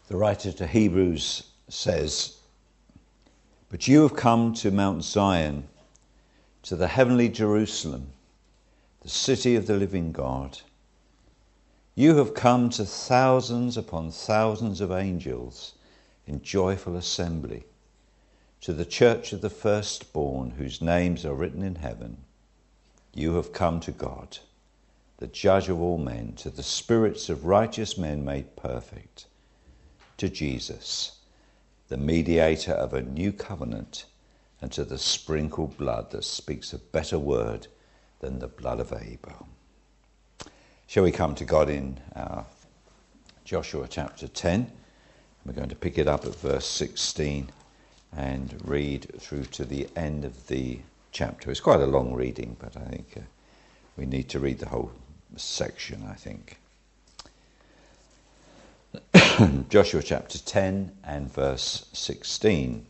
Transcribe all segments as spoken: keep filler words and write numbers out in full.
The writer to Hebrews says, "But you have come to Mount Zion, to the heavenly Jerusalem, the city of the living God. You have come to thousands upon thousands of angels in joyful assembly, to the church of the firstborn whose names are written in heaven. You have come to God, the judge of all men, to the spirits of righteous men made perfect, to Jesus, the mediator of a new covenant, and to the sprinkled blood that speaks a better word than the blood of Abel." Shall we come to God in our Joshua chapter ten? We're going to pick it up at verse sixteen and read through to the end of the chapter. It's quite a long reading, but I think uh, we need to read the whole section, I think. Joshua chapter ten and verse sixteen.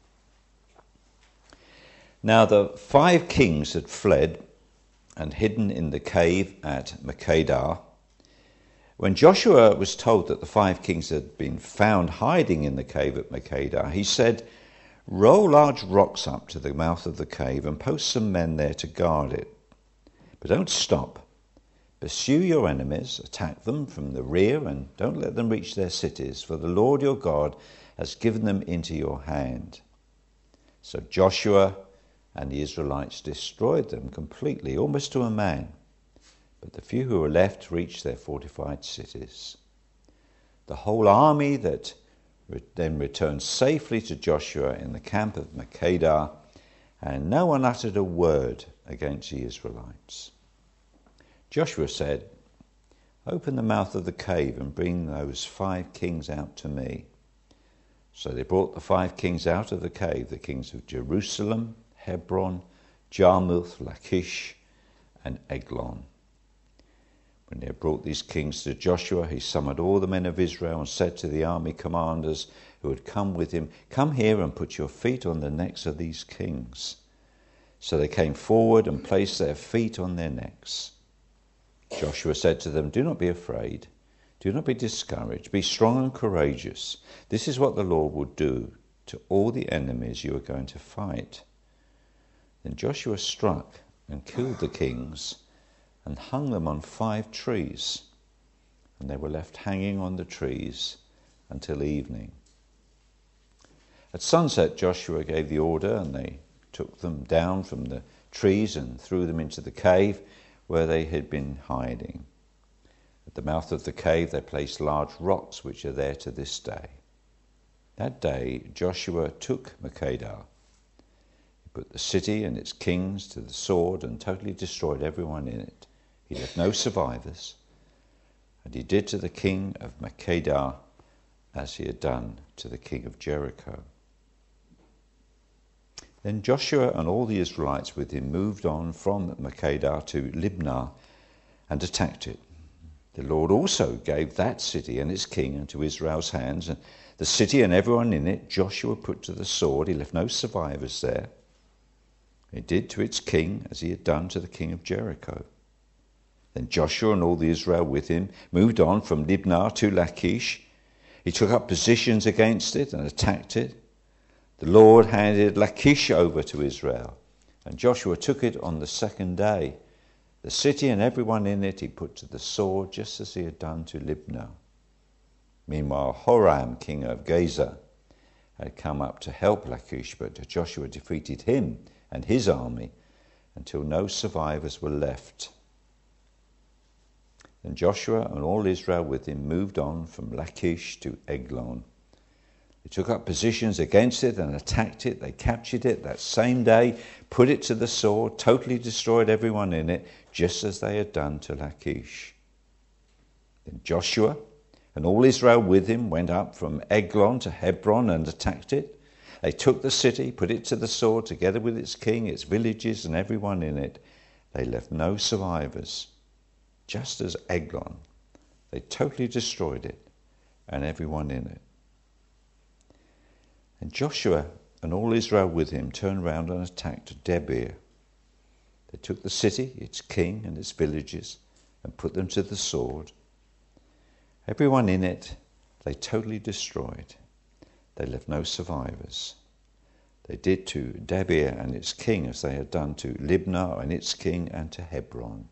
Now the five kings had fled and hidden in the cave at Makkedah. When Joshua was told that the five kings had been found hiding in the cave at Makkedah, he said, "Roll large rocks up to the mouth of the cave and post some men there to guard it. But don't stop. Pursue your enemies, attack them from the rear, and don't let them reach their cities, for the Lord your God has given them into your hand." So Joshua and the Israelites destroyed them completely, almost to a man. But the few who were left reached their fortified cities. The whole army that then returned safely to Joshua in the camp of Makkedah, and no one uttered a word against the Israelites. Joshua said, "Open the mouth of the cave and bring those five kings out to me." So they brought the five kings out of the cave, the kings of Jerusalem, Hebron, Jarmuth, Lachish, and Eglon. When they had brought these kings to Joshua, he summoned all the men of Israel and said to the army commanders who had come with him, "Come here and put your feet on the necks of these kings." So they came forward and placed their feet on their necks. Joshua said to them, "Do not be afraid. Do not be discouraged. Be strong and courageous. This is what the Lord will do to all the enemies you are going to fight." Then Joshua struck and killed the kings and hung them on five trees, and they were left hanging on the trees until evening. At sunset, Joshua gave the order, and they took them down from the trees and threw them into the cave where they had been hiding. At the mouth of the cave they placed large rocks which are there to this day. That day Joshua took Makkedah. He put the city and its kings to the sword and totally destroyed everyone in it. He left no survivors, and he did to the king of Makkedah as he had done to the king of Jericho. Then Joshua and all the Israelites with him moved on from Makkedah to Libnah and attacked it. The Lord also gave that city and its king into Israel's hands, and the city and everyone in it Joshua put to the sword. He left no survivors there. He did to its king as he had done to the king of Jericho. Then Joshua and all the Israel with him moved on from Libnah to Lachish. He took up positions against it and attacked it. The Lord handed Lachish over to Israel, and Joshua took it on the second day. The city and everyone in it he put to the sword, just as he had done to Libnah. Meanwhile, Horam, king of Gaza, had come up to help Lachish, but Joshua defeated him and his army until no survivors were left. Then Joshua and all Israel with him moved on from Lachish to Eglon. They took up positions against it and attacked it. They captured it that same day, put it to the sword, totally destroyed everyone in it, just as they had done to Lachish. Then Joshua and all Israel with him went up from Eglon to Hebron and attacked it. They took the city, put it to the sword, together with its king, its villages, and everyone in it. They left no survivors. Just as Eglon, they totally destroyed it and everyone in it. And Joshua and all Israel with him turned round and attacked Debir. They took the city, its king and its villages, and put them to the sword. Everyone in it they totally destroyed. They left no survivors. They did to Debir and its king as they had done to Libnah and its king and to Hebron.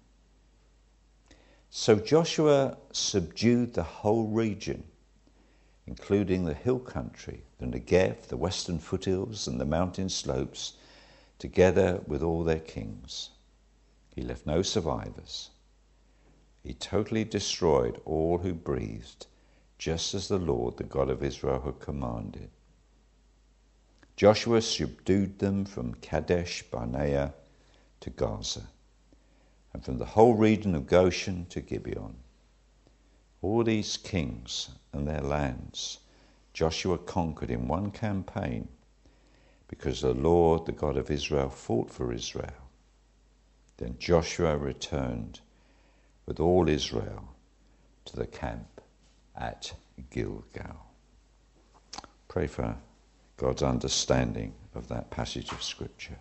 So Joshua subdued the whole region, including the hill country, the Negev, the western foothills and the mountain slopes, together with all their kings. He left no survivors. He totally destroyed all who breathed, just as the Lord, the God of Israel, had commanded. Joshua subdued them from Kadesh Barnea to Gaza, and from the whole region of Goshen to Gibeon. All these kings and their lands Joshua conquered in one campaign, because the Lord, the God of Israel, fought for Israel. Then Joshua returned with all Israel to the camp at Gilgal. Pray for God's understanding of that passage of Scripture.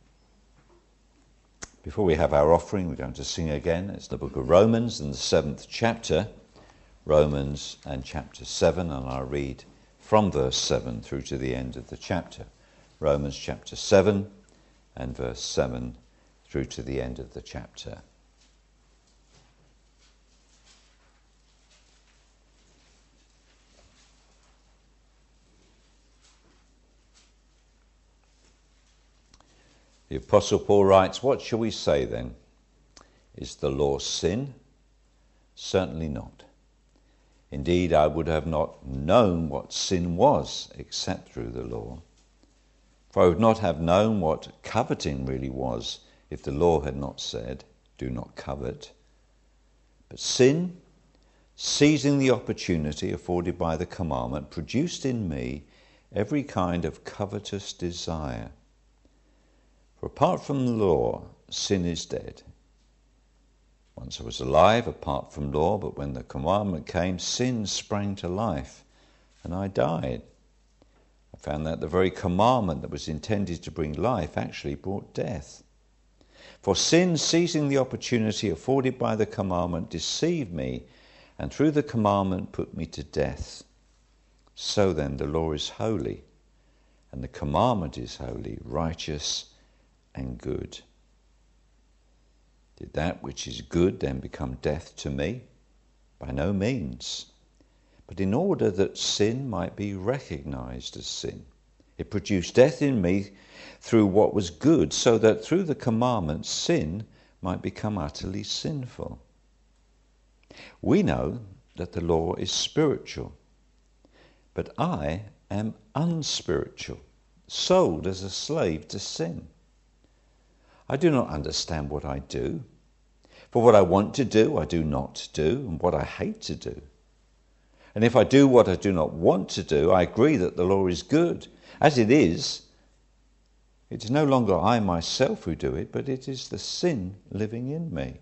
Before we have our offering, we're going to sing again. It's the book of Romans and the seventh chapter, Romans and chapter seven, and I'll read from verse seven through to the end of the chapter. Romans chapter seven and verse seven through to the end of the chapter. The Apostle Paul writes, "What shall we say then? Is the law sin? Certainly not. Indeed, I would have not known what sin was except through the law. For I would not have known what coveting really was if the law had not said, 'Do not covet.' But sin, seizing the opportunity afforded by the commandment, produced in me every kind of covetous desire. For apart from the law, sin is dead. Once I was alive apart from law, but when the commandment came, sin sprang to life, and I died. I found that the very commandment that was intended to bring life actually brought death. For sin, seizing the opportunity afforded by the commandment, deceived me, and through the commandment put me to death. So then the law is holy, and the commandment is holy, righteous, and good. Did that which is good then become death to me? By no means. But in order that sin might be recognized as sin, it produced death in me through what was good, so that through the commandment sin might become utterly sinful. We know that the law is spiritual, but I am unspiritual, sold as a slave to sin. I do not understand what I do. For what I want to do, I do not do, and what I hate to do. And if I do what I do not want to do, I agree that the law is good. As it is, it is no longer I myself who do it, but it is the sin living in me.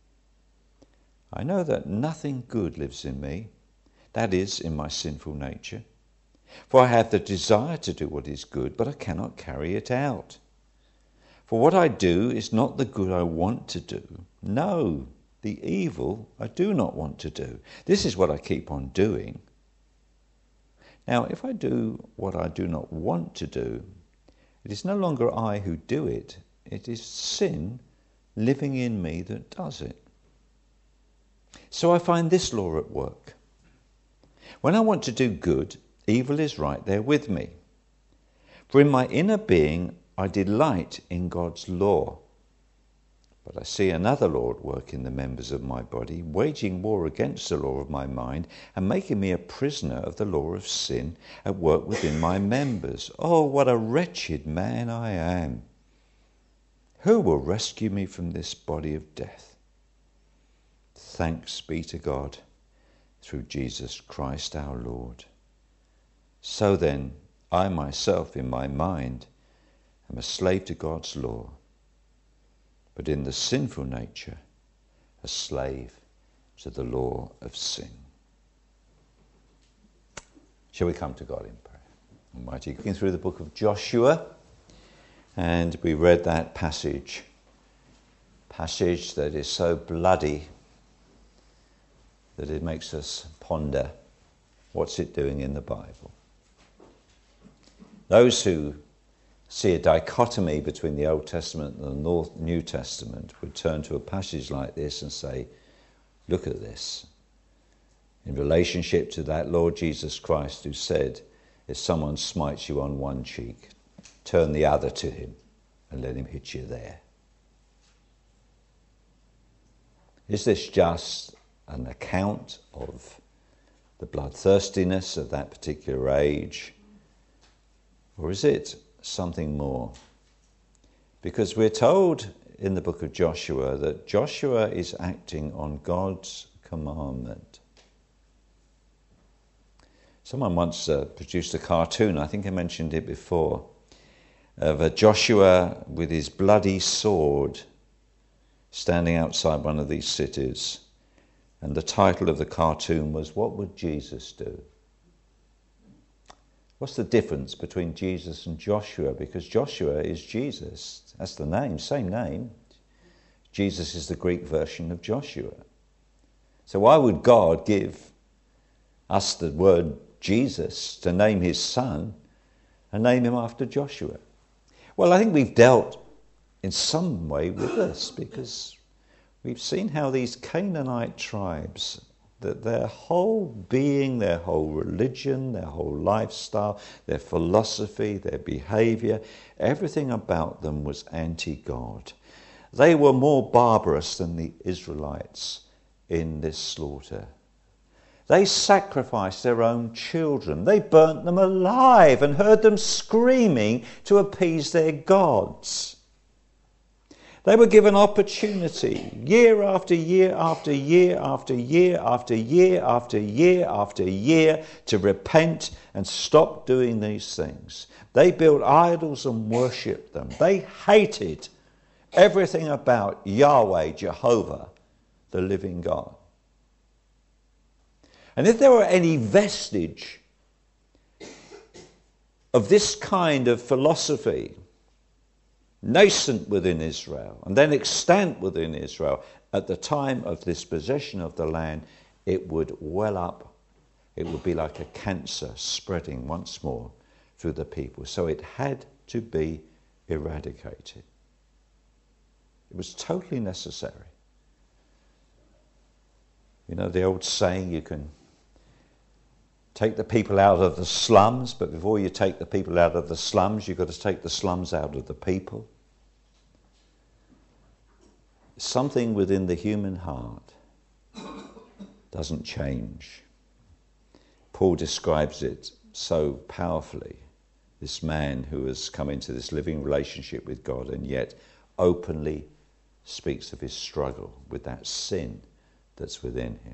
I know that nothing good lives in me, that is, in my sinful nature. For I have the desire to do what is good, but I cannot carry it out. For what I do is not the good I want to do. No, the evil I do not want to do. This is what I keep on doing. Now, if I do what I do not want to do, it is no longer I who do it. It is sin living in me that does it. So I find this law at work. When I want to do good, evil is right there with me. For in my inner being, I delight in God's law. But I see another law at work in the members of my body, waging war against the law of my mind and making me a prisoner of the law of sin at work within my members. Oh, what a wretched man I am! Who will rescue me from this body of death? Thanks be to God through Jesus Christ our Lord. So then, I myself in my mind am a slave to God's law, but in the sinful nature, a slave to the law of sin. Shall we come to God in prayer? Almighty, looking through the book of Joshua, and we read that passage, passage that is so bloody that it makes us ponder What's it doing in the Bible? Those who see a dichotomy between the Old Testament and the New Testament would turn to a passage like this and say, look at this. In relationship to that Lord Jesus Christ who said, if someone smites you on one cheek, turn the other to him and let him hit you there. Is this just an account of the bloodthirstiness of that particular age? Or is it something more? Because we're told in the book of Joshua that Joshua is acting on God's commandment. Someone once uh, produced a cartoon, I think I mentioned it before, of a Joshua with his bloody sword standing outside one of these cities. And the title of the cartoon was, What Would Jesus Do? What's the difference between Jesus and Joshua? Because Joshua is Jesus. That's the name, same name. Jesus is the Greek version of Joshua. So why would God give us the word Jesus to name his son and name him after Joshua? Well, I think we've dealt in some way with this because we've seen how these Canaanite tribes, that their whole being, their whole religion, their whole lifestyle, their philosophy, their behavior, everything about them was anti-God. They were more barbarous than the Israelites in this slaughter. They sacrificed their own children. They burnt them alive and heard them screaming to appease their gods. They were given opportunity year after year after year after year after year after year after year to repent and stop doing these things. They built idols and worshipped them. They hated everything about Yahweh, Jehovah, the living God. And if there were any vestige of this kind of philosophy nascent within Israel and then extant within Israel at the time of this possession of the land, it would well up. It would be like a cancer spreading once more through the people. So it had to be eradicated. It was totally necessary. You know the old saying, you can take the people out of the slums, but before you take the people out of the slums, you've got to take the slums out of the people. Something within the human heart doesn't change. Paul describes it so powerfully, this man who has come into this living relationship with God and yet openly speaks of his struggle with that sin that's within him.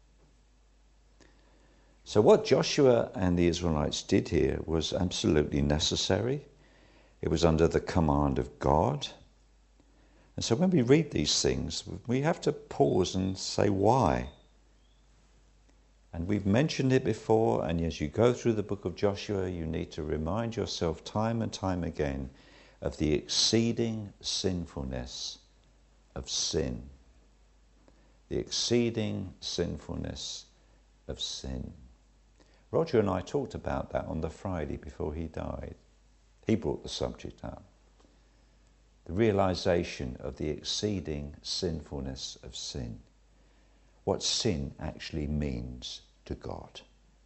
So what Joshua and the Israelites did here was absolutely necessary. It was under the command of God. And so when we read these things, we have to pause and say, why? And we've mentioned it before, and as you go through the book of Joshua, you need to remind yourself time and time again of the exceeding sinfulness of sin. The exceeding sinfulness of sin. Roger and I talked about that on the Friday before he died. He brought the subject up. The realization of the exceeding sinfulness of sin. What sin actually means to God.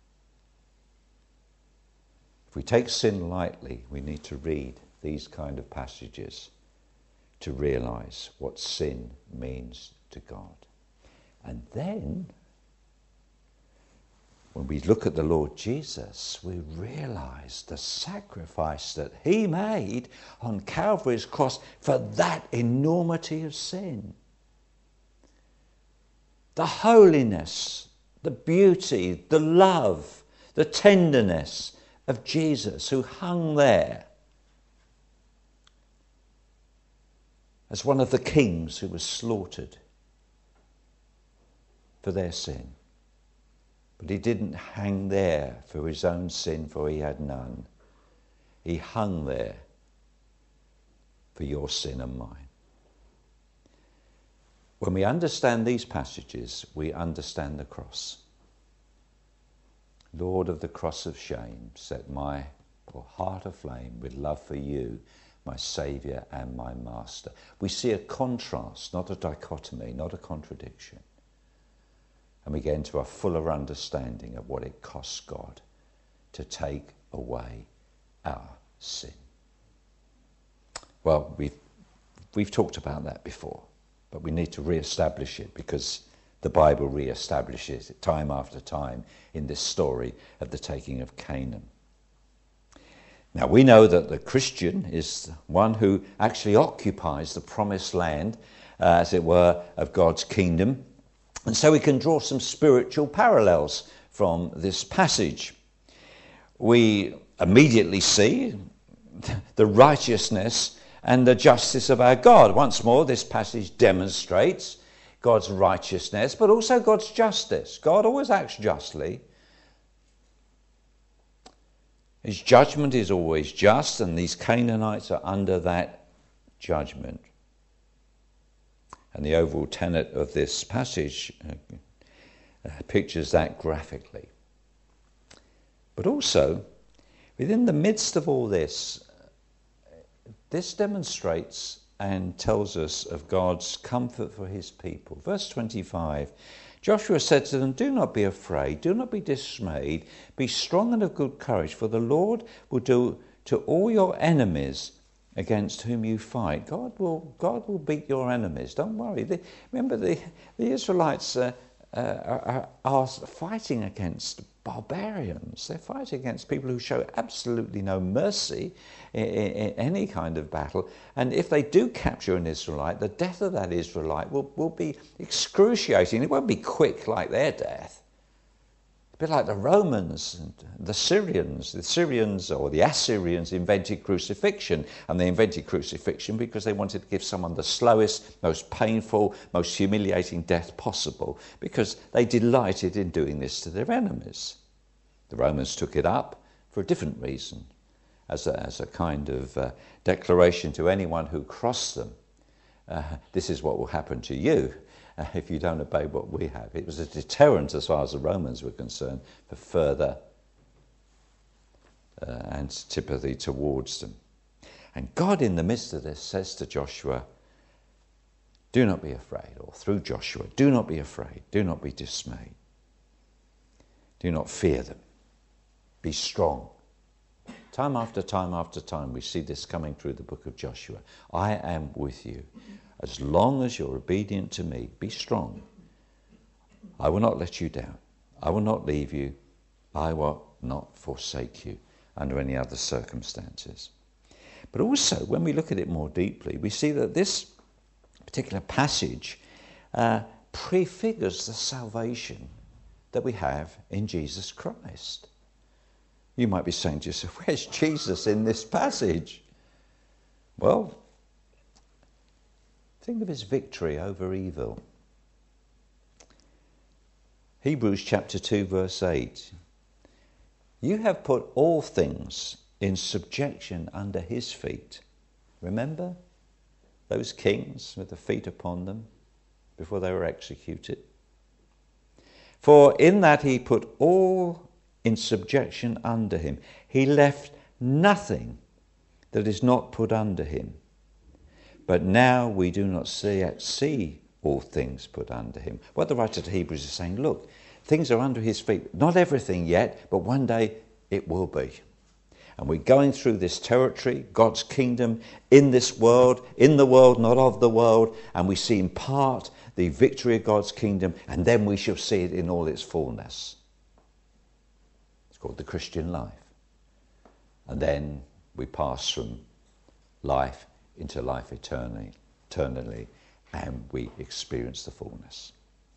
If we take sin lightly, we need to read these kind of passages to realize what sin means to God. And then, when we look at the Lord Jesus, we realize the sacrifice that he made on Calvary's cross for that enormity of sin. The holiness, the beauty, the love, the tenderness of Jesus who hung there as one of the kings who was slaughtered for their sin. But he didn't hang there for his own sin, for he had none. He hung there for your sin and mine. When we understand these passages, we understand the cross. Lord of the cross of shame, set my heart aflame with love for you, my Saviour and my Master. We see a contrast, not a dichotomy, not a contradiction. And we get into a fuller understanding of what it costs God to take away our sin. Well, we've, we've talked about that before, but we need to re-establish it because the Bible re-establishes it time after time in this story of the taking of Canaan. Now, we know that the Christian is one who actually occupies the promised land, uh, as it were, of God's kingdom. And so we can draw some spiritual parallels from this passage. We immediately see the righteousness and the justice of our God. Once more, this passage demonstrates God's righteousness, but also God's justice. God always acts justly. His judgment is always just, and these Canaanites are under that judgment. And the overall tenet of this passage uh, uh, pictures that graphically. But also, within the midst of all this, this demonstrates and tells us of God's comfort for his people. Verse twenty-five, Joshua said to them, "Do not be afraid, do not be dismayed, be strong and of good courage, for the Lord will do to all your enemies against whom you fight." God will God will beat your enemies, don't worry. The, remember, the, the Israelites uh, uh, are, are fighting against barbarians. They're fighting against people who show absolutely no mercy in, in, in any kind of battle. And if they do capture an Israelite, the death of that Israelite will, will be excruciating. It won't be quick like their death. A bit like the Romans and the Syrians. The Syrians or the Assyrians invented crucifixion, and they invented crucifixion because they wanted to give someone the slowest, most painful, most humiliating death possible, because they delighted in doing this to their enemies. The Romans took it up for a different reason, as a, as a kind of uh, declaration to anyone who crossed them. Uh, this is what will happen to you Uh, if you don't obey what we have. It was a deterrent as far as the Romans were concerned for further uh, antipathy towards them. And God in the midst of this says to Joshua, "Do not be afraid," or through Joshua, "Do not be afraid, do not be dismayed. Do not fear them. Be strong." Time after time after time we see this coming through the book of Joshua. I am with you. As long as you're obedient to me, be strong. I will not let you down. I will not leave you. I will not forsake you under any other circumstances. But also, when we look at it more deeply, we see that this particular passage uh, prefigures the salvation that we have in Jesus Christ. You might be saying to yourself, where's Jesus in this passage? Well, think of his victory over evil. Hebrews chapter two, verse eight. You have put all things in subjection under his feet. Remember those kings with the feet upon them before they were executed? For in that he put all in subjection under him. He left nothing that is not put under him. But now we do not see, see all things put under him. What the writer to Hebrews is saying, look, things are under his feet. Not everything yet, but one day it will be. And we're going through this territory, God's kingdom, in this world, in the world, not of the world. And we see in part the victory of God's kingdom, and then we shall see it in all its fullness. It's called the Christian life. And then we pass from life into life eternally, eternally, and we experience the fullness.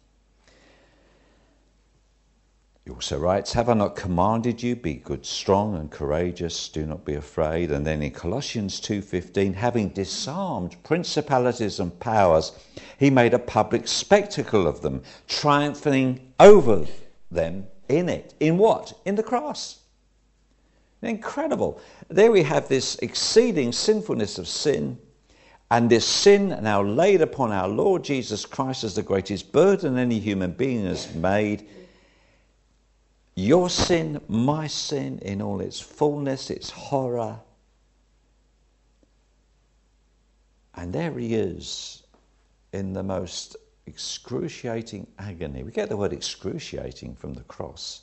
He also writes, "Have I not commanded you, be good, strong and courageous, do not be afraid." And then in Colossians two fifteen, having disarmed principalities and powers, he made a public spectacle of them, triumphing over them in it. In what? In the cross. Incredible. There we have this exceeding sinfulness of sin, and this sin now laid upon our Lord Jesus Christ as the greatest burden any human being has made. Your sin, my sin, in all its fullness, its horror. And there he is in the most excruciating agony. We get the word excruciating from the cross.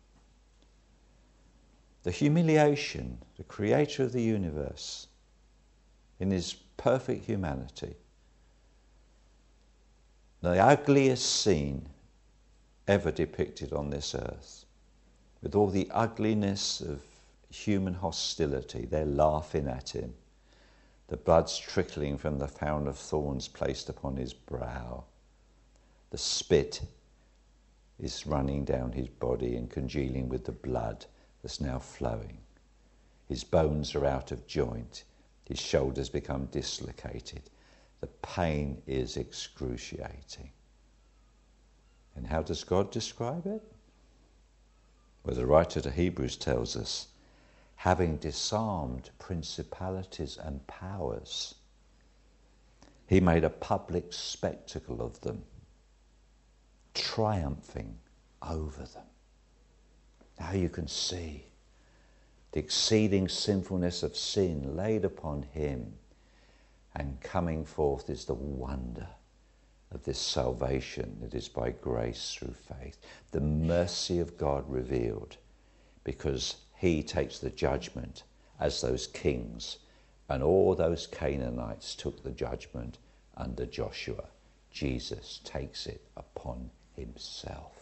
The humiliation, the creator of the universe, in his perfect humanity. The ugliest scene ever depicted on this earth. With all the ugliness of human hostility, they're laughing at him. The blood's trickling from the crown of thorns placed upon his brow. The spit is running down his body and congealing with the blood that's now flowing. His bones are out of joint. His shoulders become dislocated. The pain is excruciating. And how does God describe it? Well, the writer to Hebrews tells us, having disarmed principalities and powers, he made a public spectacle of them, triumphing over them. Now you can see the exceeding sinfulness of sin laid upon him, and coming forth is the wonder of this salvation that is by grace through faith. The mercy of God revealed, because he takes the judgment as those kings, and all those Canaanites took the judgment under Joshua. Jesus takes it upon himself.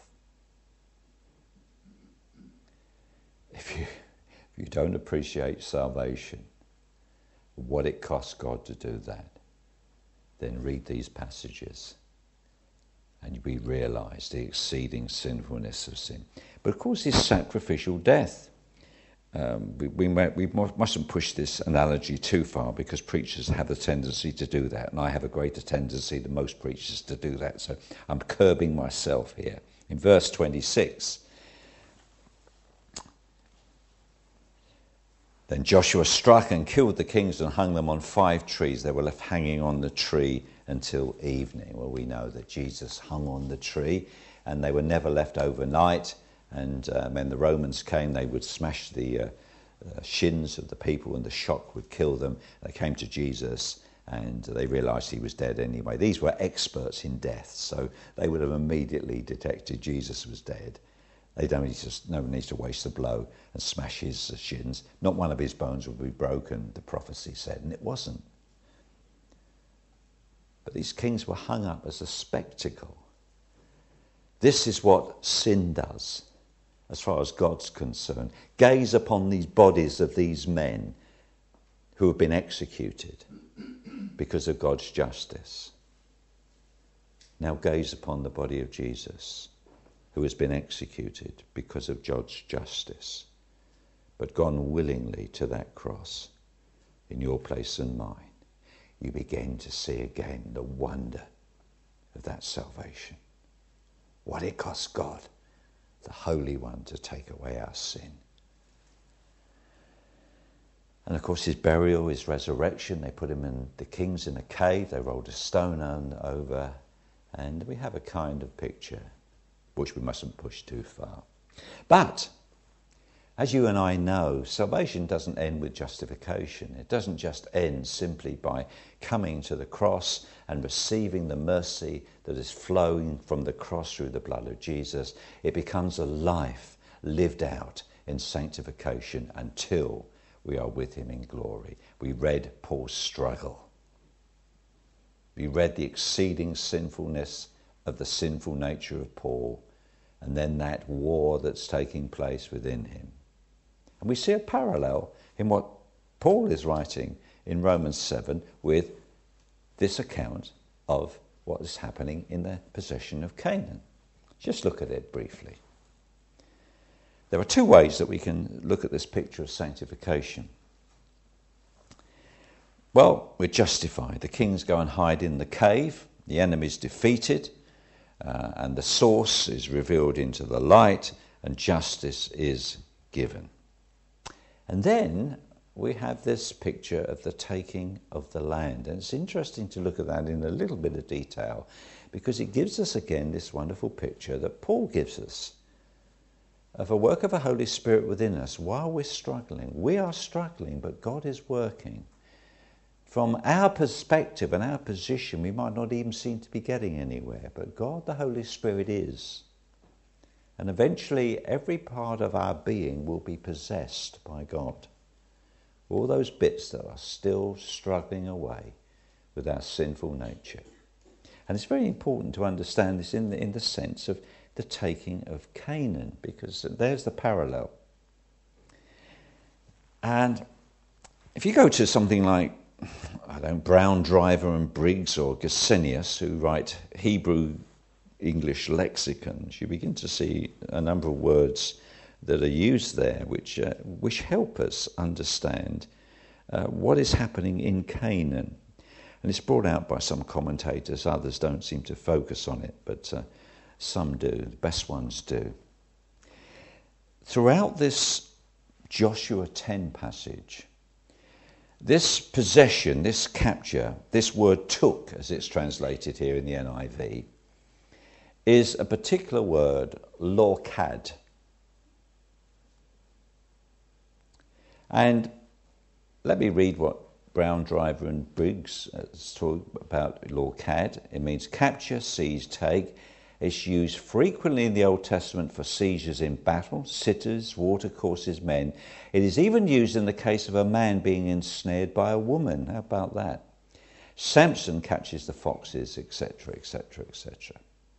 If you, if you don't appreciate salvation, what it costs God to do that, then read these passages and we realise the exceeding sinfulness of sin. But of course, his sacrificial death. Um, we, we, we mustn't push this analogy too far, because preachers have a tendency to do that, and I have a greater tendency than most preachers to do that, so I'm curbing myself here. In verse twenty-six, then Joshua struck and killed the kings and hung them on five trees. They were left hanging on the tree until evening. Well, we know that Jesus hung on the tree, and they were never left overnight. And uh, when the Romans came, they would smash the uh, uh, shins of the people, and the shock would kill them. They came to Jesus, and they realised he was dead anyway. These were experts in death, so they would have immediately detected Jesus was dead. They don't need to, no one needs to waste the blow and smash his shins. Not one of his bones would be broken, the prophecy said, and it wasn't. But these kings were hung up as a spectacle. This is what sin does, as far as God's concerned. Gaze upon these bodies of these men who have been executed because of God's justice. Now gaze upon the body of Jesus, who has been executed because of God's justice, but gone willingly to that cross in your place and mine. You begin to see again the wonder of that salvation. What it cost God, the Holy One, to take away our sin. And of course his burial, his resurrection, they put him in, the kings in a cave, they rolled a stone over, and we have a kind of picture which we mustn't push too far. But as you and I know, salvation doesn't end with justification. It doesn't just end simply by coming to the cross and receiving the mercy that is flowing from the cross through the blood of Jesus. It becomes a life lived out in sanctification until we are with him in glory. We read Paul's struggle. We read the exceeding sinfulness of the sinful nature of Paul, and then that war that's taking place within him. And we see a parallel in what Paul is writing in Romans seven with this account of what is happening in the possession of Canaan. Just look at it briefly. There are two ways that we can look at this picture of sanctification. Well, we're justified. The kings go and hide in the cave. The enemy's defeated. Uh, and the source is revealed into the light, and justice is given. And then we have this picture of the taking of the land. And it's interesting to look at that in a little bit of detail, because it gives us again this wonderful picture that Paul gives us of a work of the Holy Spirit within us while we're struggling. We are struggling, but God is working. From our perspective and our position, we might not even seem to be getting anywhere, but God, the Holy Spirit, is. And eventually, every part of our being will be possessed by God. All those bits that are still struggling away with our sinful nature. And it's very important to understand this in the, in the sense of the taking of Canaan, because there's the parallel. And if you go to something like, I don't know, Brown, Driver and Briggs or Gesenius, who write Hebrew English lexicons, you begin to see a number of words that are used there which uh, which help us understand uh, what is happening in Canaan. And it's brought out by some commentators. Others don't seem to focus on it, but uh, some do. The best ones do. Throughout this Joshua ten passage, this possession, this capture, this word took, as it's translated here in the N I V, is a particular word, lorkad. And let me read what Brown, Driver and Briggs talk about lorkad. It means capture, seize, take. It's used frequently in the Old Testament for seizures in battle, cities, watercourses, men. It is even used in the case of a man being ensnared by a woman. How about that? Samson catches the foxes, et cetera, et cetera, et cetera.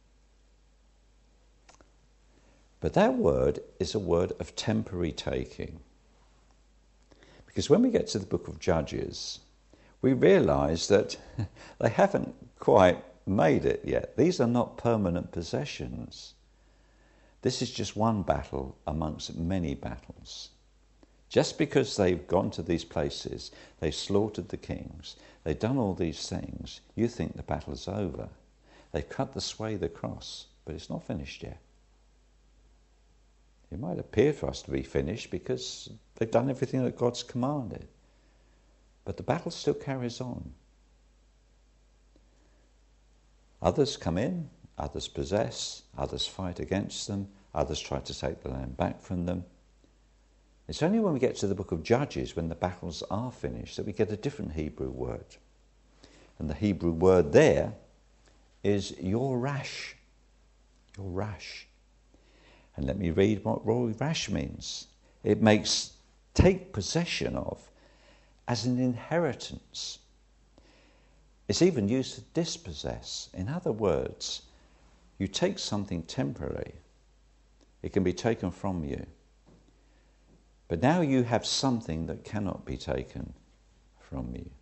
But that word is a word of temporary taking. Because when we get to the book of Judges, we realise that they haven't quite made it yet. These are not permanent possessions. This is just one battle amongst many battles. Just because they've gone to these places, they've slaughtered the kings, they've done all these things, you think the battle's over. They've cut the swathe across, but it's not finished yet. It might appear for us to be finished because they've done everything that God's commanded. But the battle still carries on. Others come in, others possess, others fight against them, others try to take the land back from them. It's only when we get to the book of Judges, when the battles are finished, that we get a different Hebrew word. And the Hebrew word there is yorash. Yorash. And let me read what yorash means. It makes take possession of as an inheritance. It's even used to dispossess. In other words, you take something temporarily, it can be taken from you. But now you have something that cannot be taken from you.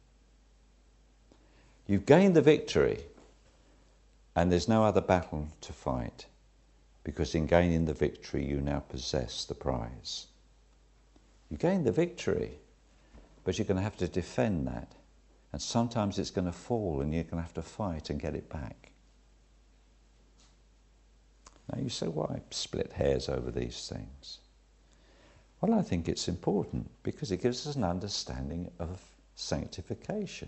You've gained the victory, and there's no other battle to fight, because in gaining the victory you now possess the prize. You gain the victory, but you're going to have to defend that. And sometimes it's going to fall and you're going to have to fight and get it back. Now you say, why split hairs over these things? Well, I think it's important because it gives us an understanding of sanctification.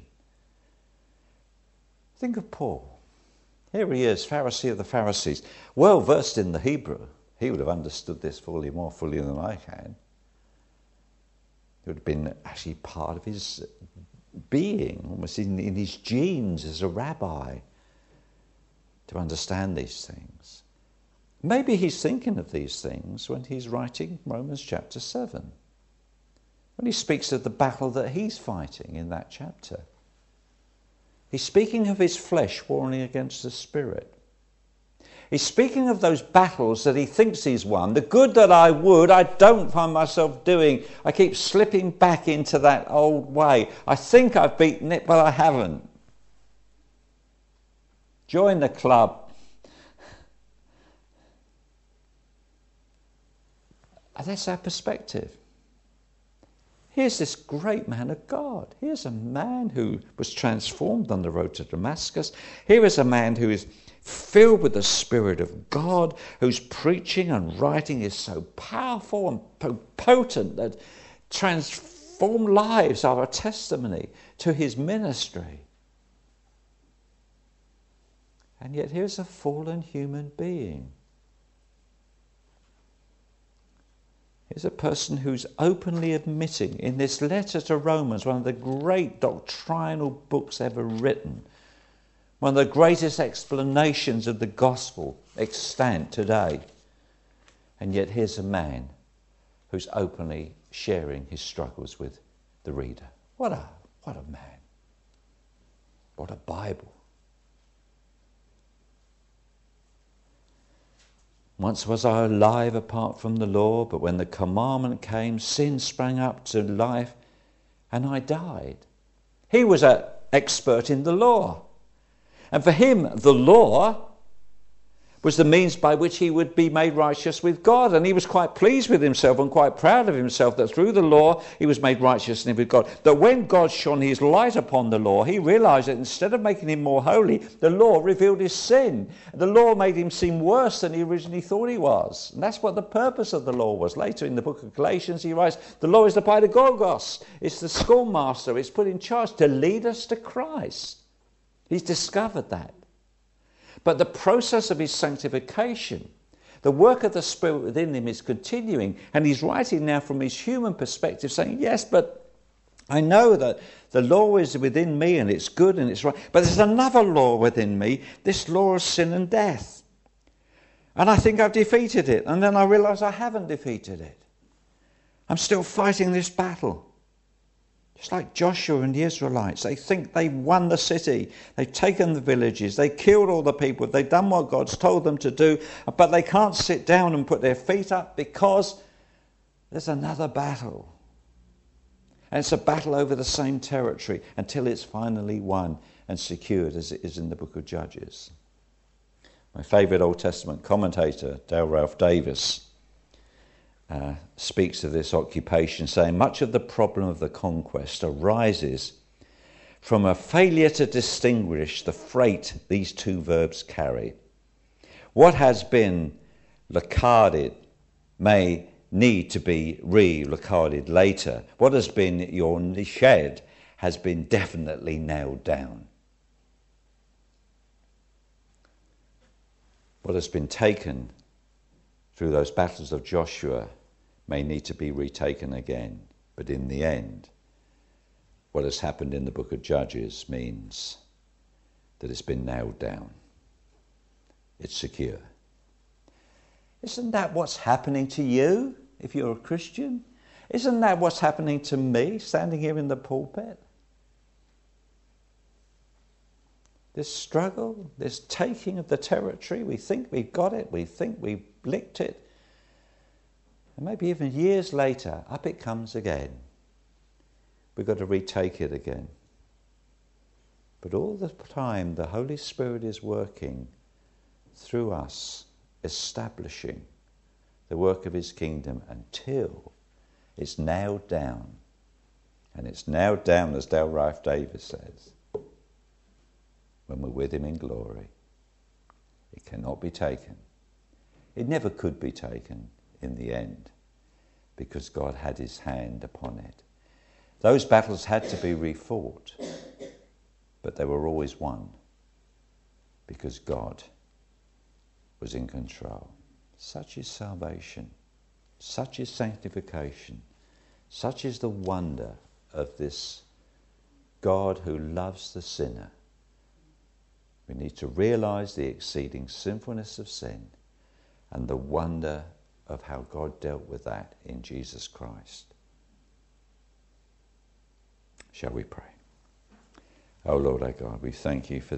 Think of Paul. Here he is, Pharisee of the Pharisees, well versed in the Hebrew. He would have understood this fully, more fully than I can. It would have been actually part of his being, almost in, in his genes as a rabbi, to understand these things. Maybe he's thinking of these things when he's writing Romans chapter seven, when he speaks of the battle that he's fighting in that chapter. He's speaking of his flesh warring against the spirit. He's speaking of those battles that he thinks he's won. The good that I would, I don't find myself doing. I keep slipping back into that old way. I think I've beaten it, but I haven't. Join the club. And that's our perspective. Here's this great man of God. Here's a man who was transformed on the road to Damascus. Here is a man who is filled with the Spirit of God, whose preaching and writing is so powerful and potent that transformed lives are a testimony to his ministry. And yet here's a fallen human being is a person who's openly admitting in this letter to Romans, one of the great doctrinal books ever written, one of the greatest explanations of the gospel extant today. And yet here's a man who's openly sharing his struggles with the reader. What a, what a man. What a Bible. Once was I alive apart from the law, but when the commandment came, sin sprang up to life and I died. He was an expert in the law. And for him, the law was the means by which he would be made righteous with God. And he was quite pleased with himself and quite proud of himself that through the law he was made righteous with God. That when God shone his light upon the law, he realized that instead of making him more holy, the law revealed his sin. The law made him seem worse than he originally thought he was. And that's what the purpose of the law was. Later in the book of Galatians he writes, the law is the pedagogos. It's the schoolmaster. It's put in charge to lead us to Christ. He's discovered that. But the process of his sanctification, the work of the Spirit within him is continuing. And he's writing now from his human perspective saying, yes, but I know that the law is within me and it's good and it's right. But there's another law within me, this law of sin and death. And I think I've defeated it. And then I realize I haven't defeated it. I'm still fighting this battle. Just like Joshua and the Israelites, they think they've won the city, they've taken the villages, they killed all the people, they've done what God's told them to do, but they can't sit down and put their feet up because there's another battle. And it's a battle over the same territory until it's finally won and secured, as it is in the book of Judges. My favourite Old Testament commentator, Dale Ralph Davis, Uh, speaks of this occupation, saying much of the problem of the conquest arises from a failure to distinguish the freight these two verbs carry. What has been lacarded may need to be re-lacarded later. What has been yornished has been definitely nailed down. What has been taken through those battles of Joshua may need to be retaken again. But in the end, what has happened in the book of Judges means that it's been nailed down. It's secure. Isn't that what's happening to you if you're a Christian? Isn't that what's happening to me standing here in the pulpit? This struggle, this taking of the territory, we think we've got it, we think we've licked it. And maybe even years later, up it comes again. We've got to retake it again. But all the time, the Holy Spirit is working through us, establishing the work of his kingdom until it's nailed down. And it's nailed down, as Dale Ralph Davis says, when we're with him in glory. It cannot be taken. It never could be taken in the end, because God had his hand upon it. Those battles had to be refought, but they were always won, because God was in control. Such is salvation. Such is sanctification. Such is the wonder of this God who loves the sinner. We need to realize the exceeding sinfulness of sin and the wonder of how God dealt with that in Jesus Christ. Shall we pray? Oh Lord our God, we thank you for